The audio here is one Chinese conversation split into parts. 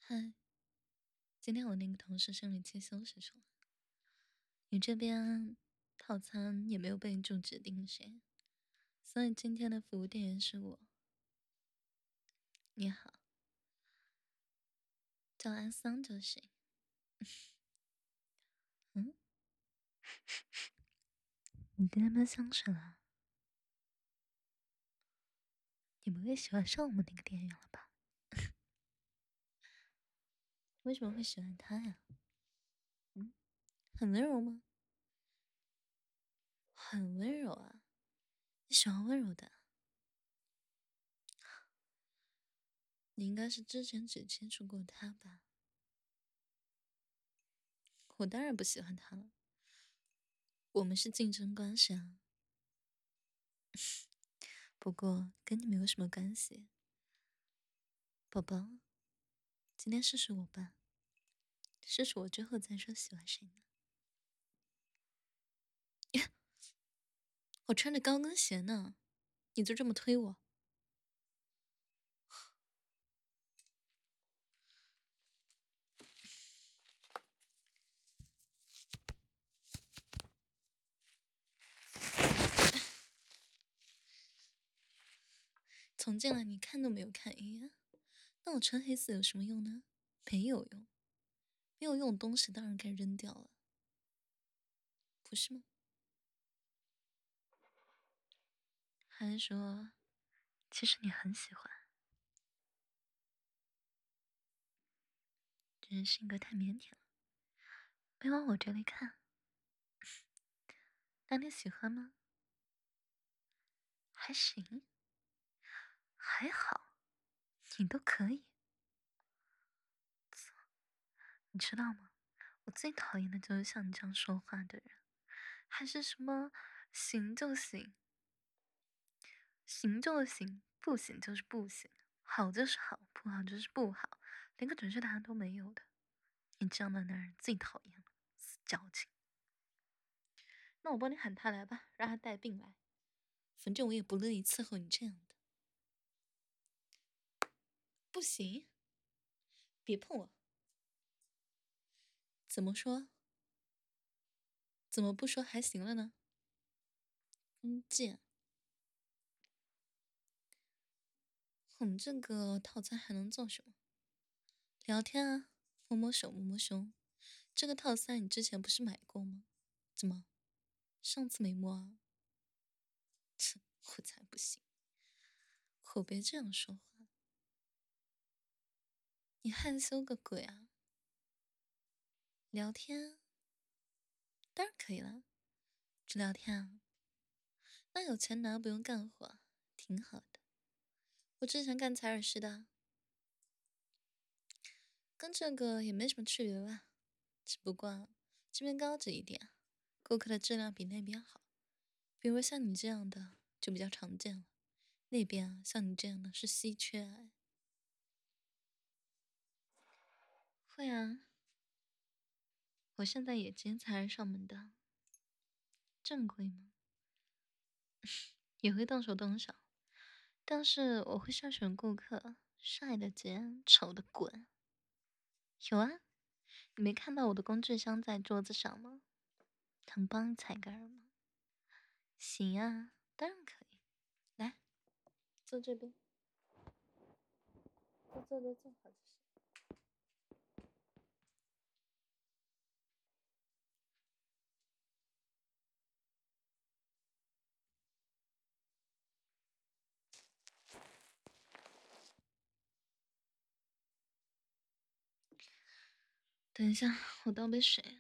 嗨，今天我那个同事生理期休息出来，你这边套餐也没有备注指定谁，所以今天的服务店员是我。你好，叫安桑就行。嗯，你今天喷香水了？你不会喜欢上我们那个店员了吧？为什么会喜欢他呀？嗯，很温柔吗？很温柔啊，你喜欢温柔的？你应该是之前只接触过他吧？我当然不喜欢他了，我们是竞争关系啊。不过跟你没有什么关系，宝宝。今天试试我吧，试试我之后再说喜欢谁呢？我穿着高跟鞋呢，你就这么推我？从进来你看都没有看一眼，那我穿黑丝有什么用呢？没有用，没有用的东西当然该扔掉了，不是吗？还是说，其实你很喜欢，只是性格太腼腆了，没往我这里看。那你喜欢吗？还行，还好，你都可以。你知道吗？我最讨厌的就是像你这样说话的人，还是什么行就行，行就是行，不行就是不行，好就是好，不好就是不好，连个准确答案都没有的。你这样的男人最讨厌了，死矫情。那我帮你喊他来吧，让他带病来，反正我也不乐意伺候你这样的。不行，别碰我。怎么说？怎么不说还行了呢？真贱。我们这个套餐还能做什么？聊天啊，摸摸手，摸摸胸。这个套餐你之前不是买过吗？怎么，上次没摸啊？切，我才不信！可别这样说话，你害羞个鬼啊！聊天当然可以了，只聊天啊。那有钱拿不用干活，挺好的。我之前干采耳师的，跟这个也没什么区别吧，只不过这边高级一点，顾客的质量比那边好。比如像你这样的就比较常见了，那边啊，像你这样的是稀缺哎。会啊，我现在也接才人上门的，正规吗？也会动手动脚，但是我会筛选顾客，帅的接，丑的滚。有啊，你没看到我的工具箱在桌子上吗？能帮你踩个耳吗？行啊，当然可以。来，坐这边，坐，好就是。等一下，我倒杯水。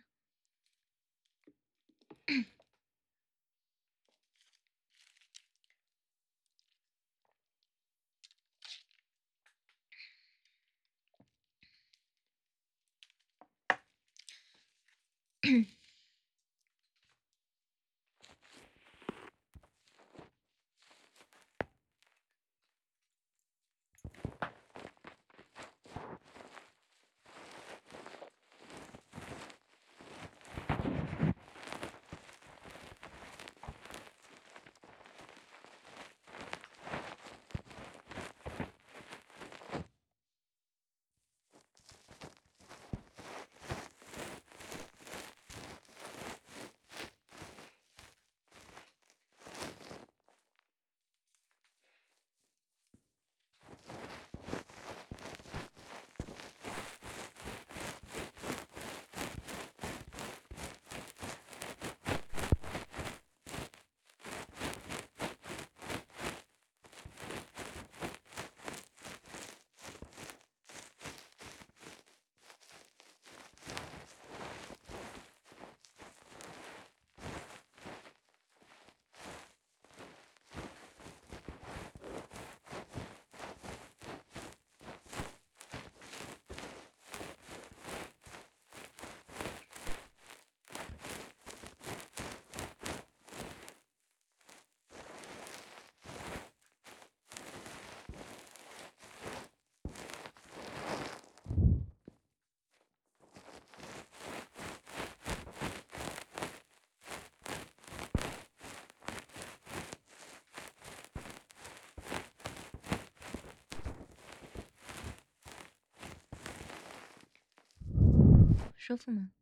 舒服吗？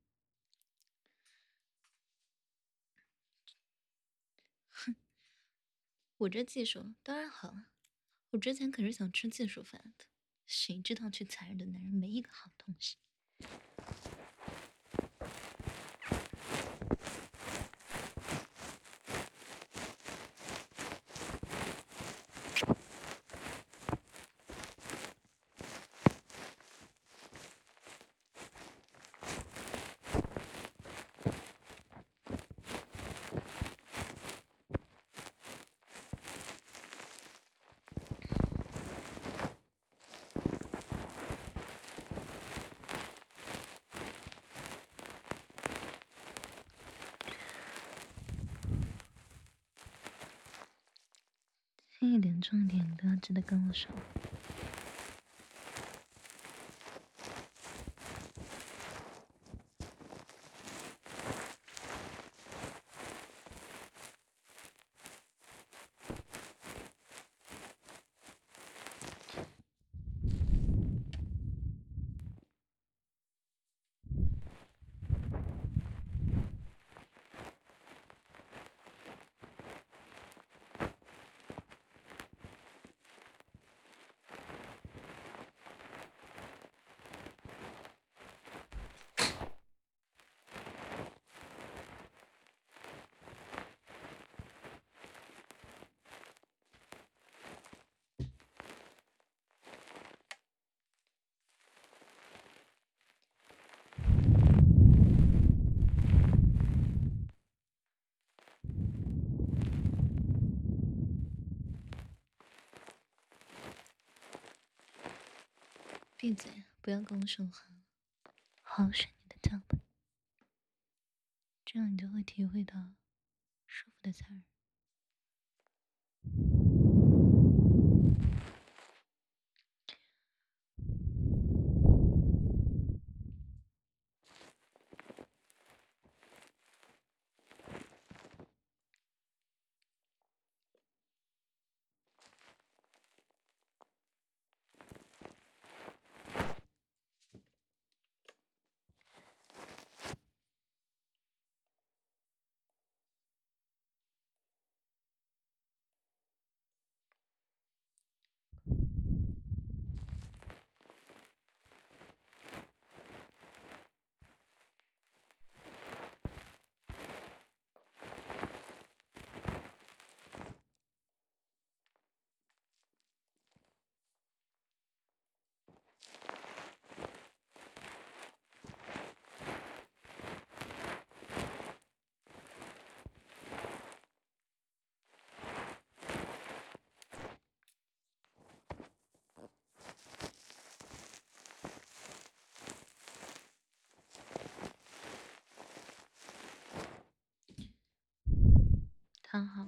我这技术当然好了，我之前可是想吃技术饭的，谁知道去残忍的男人没一个好东西。轻一点，重一点都要记得跟我说。闭嘴，不要跟我说话，好好睡你的觉吧。这样你就会体会到舒服的残忍。躺好。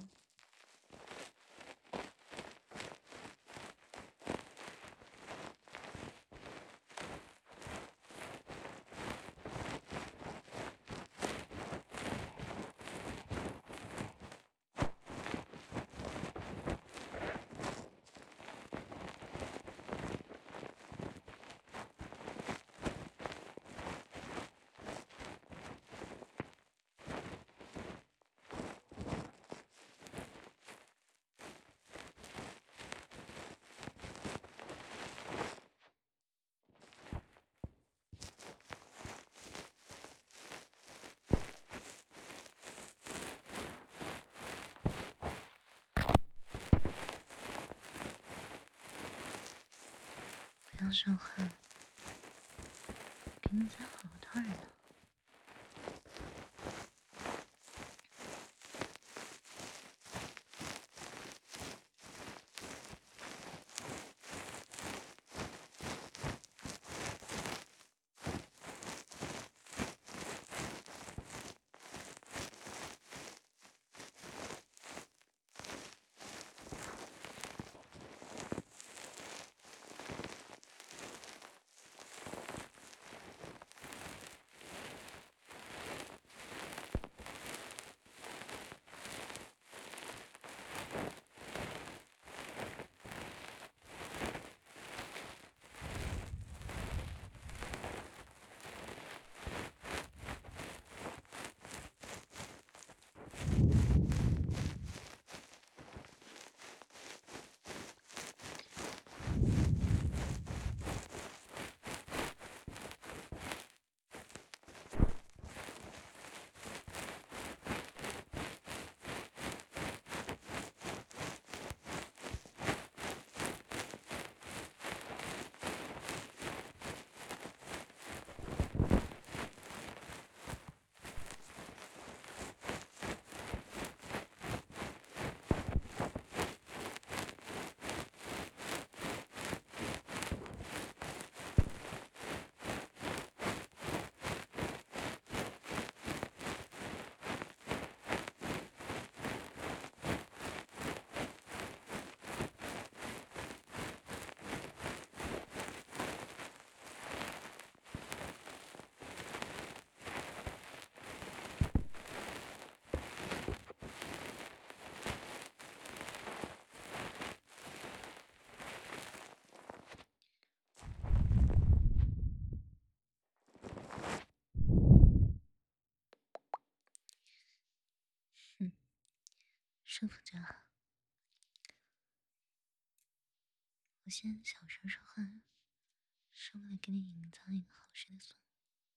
不要说话，给你讲好多人呢。 舒服就好。我现在小声说话，是为了给你营造一个好睡的氛围。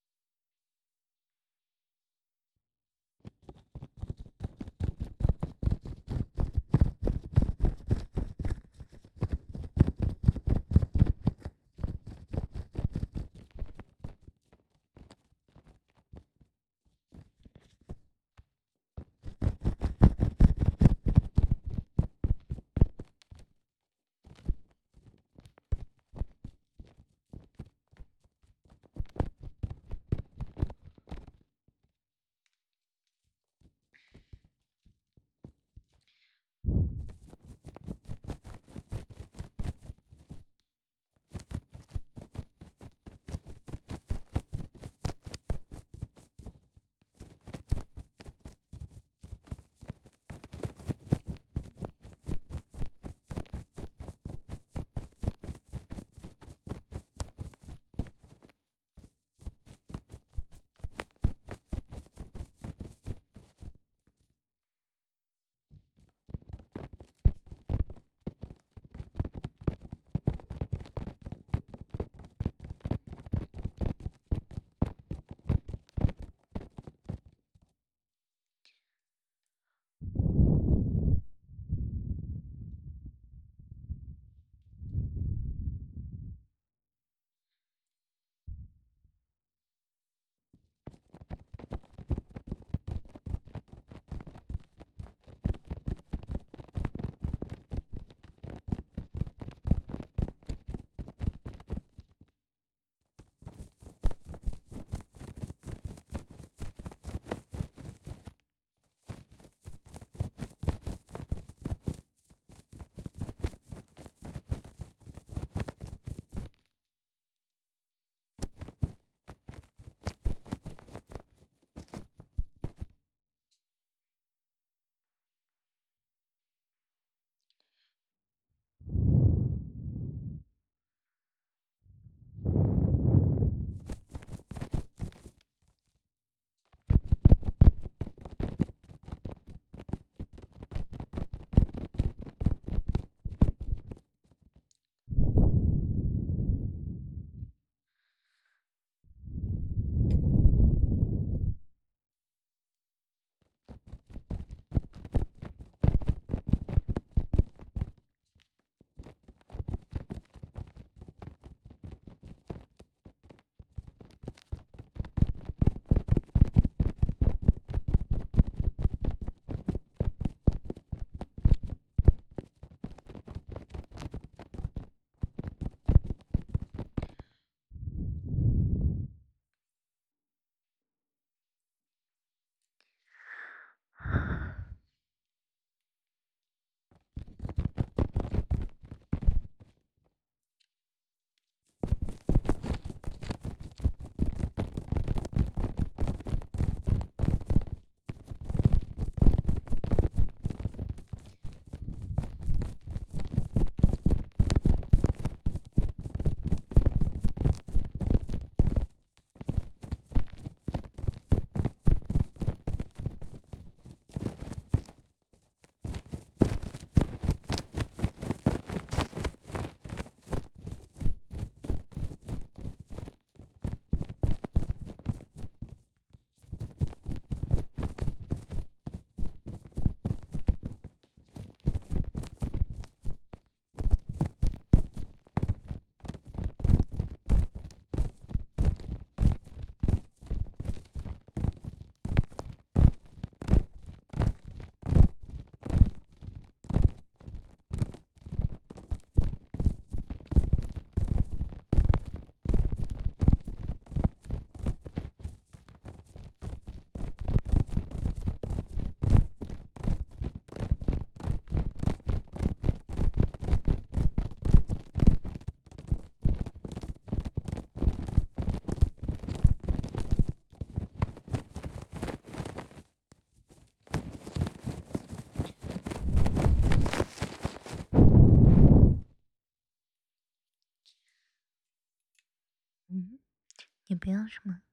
嗯，你不要什么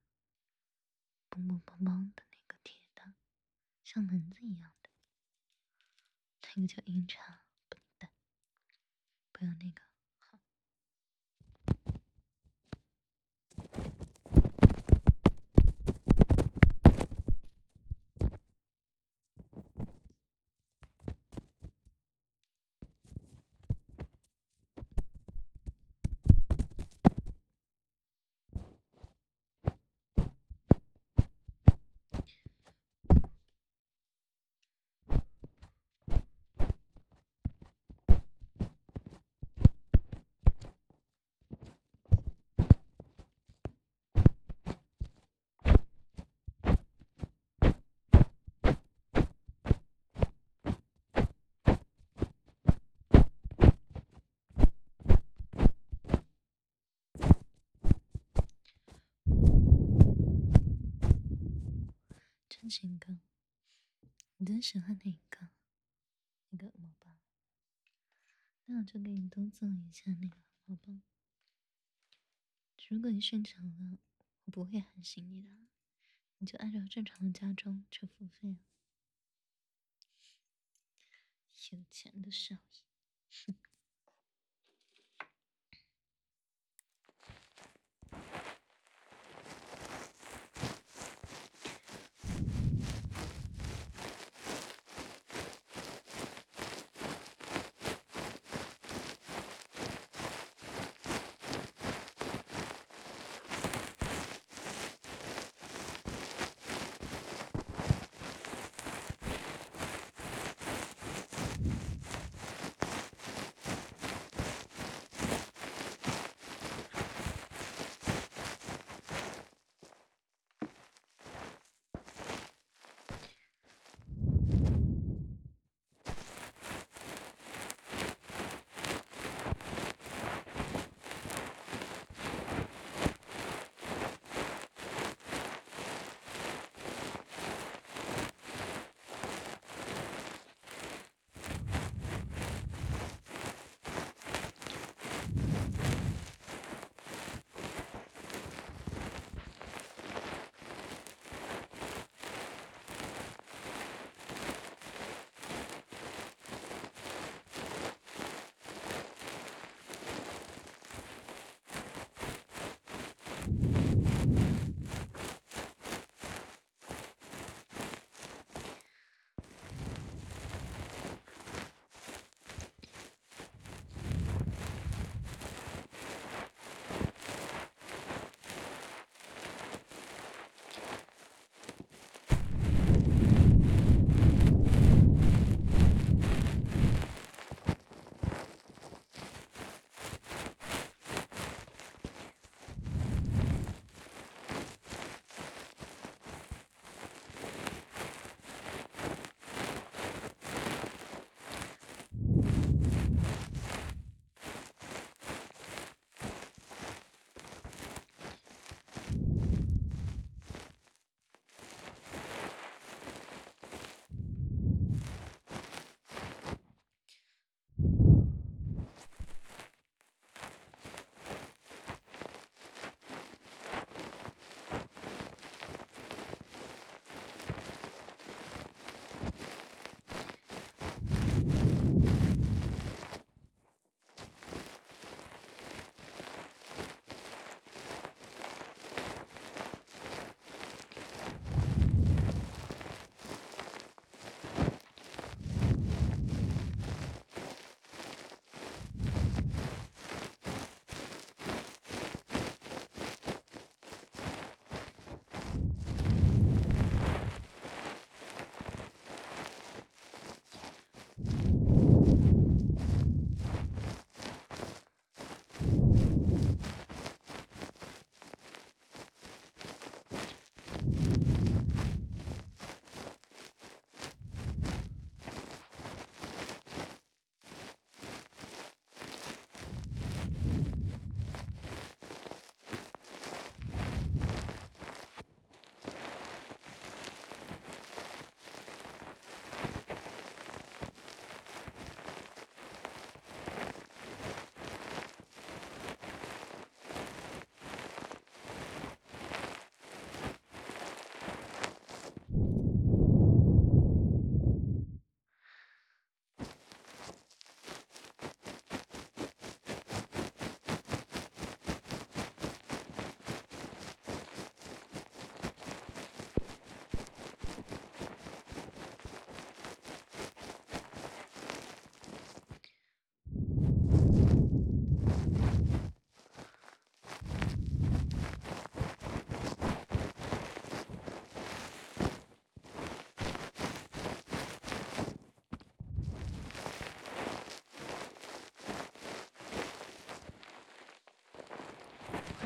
嘣嘣嘣嘣的那个铁的，像门子一样的。 那个叫阴差，笨蛋，不要那个。好，真情歌，你最喜欢哪一个？那个毛棒，那我就给你多做一下那个毛棒。如果你睡着了，我不会喊醒你的，你就按照正常的加钟去付费。有钱的少爷。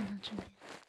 放到这边。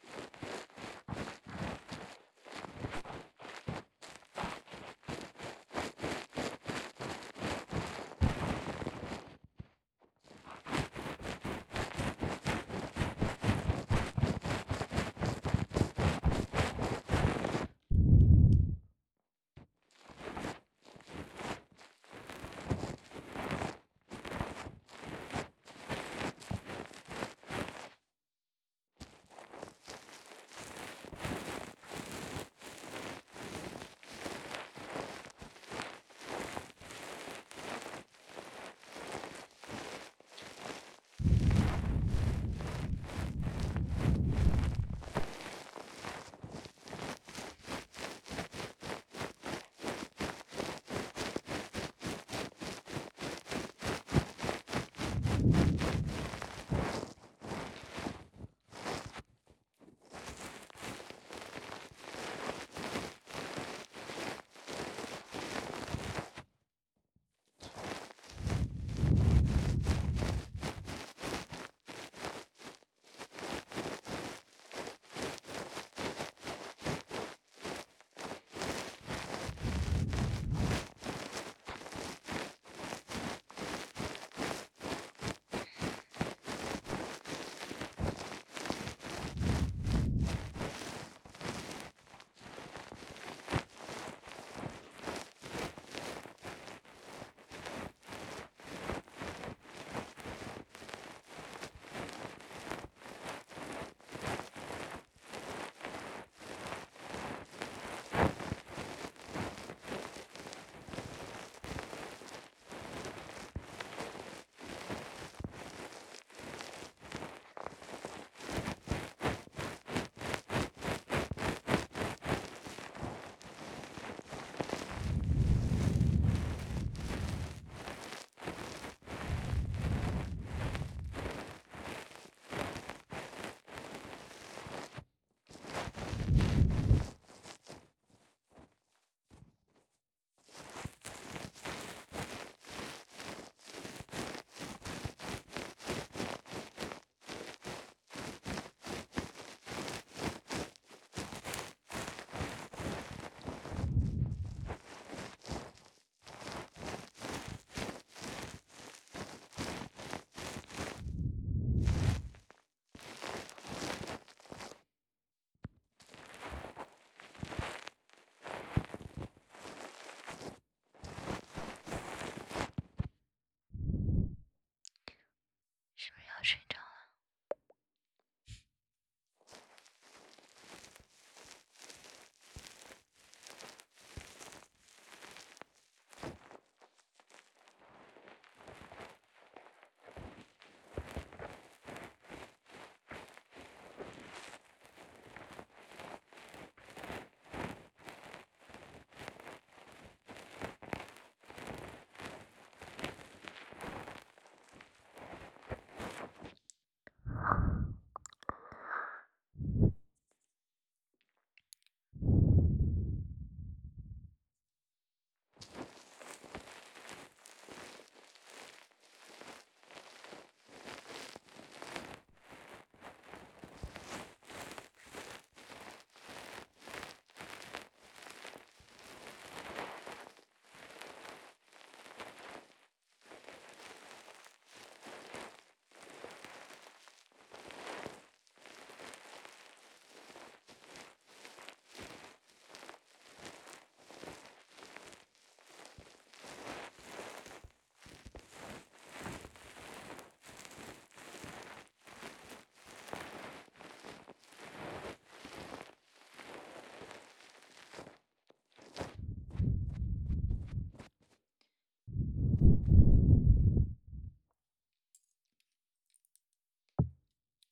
是不是要睡着了？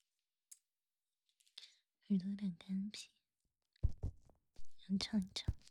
耳朵有点干皮，要唱一唱。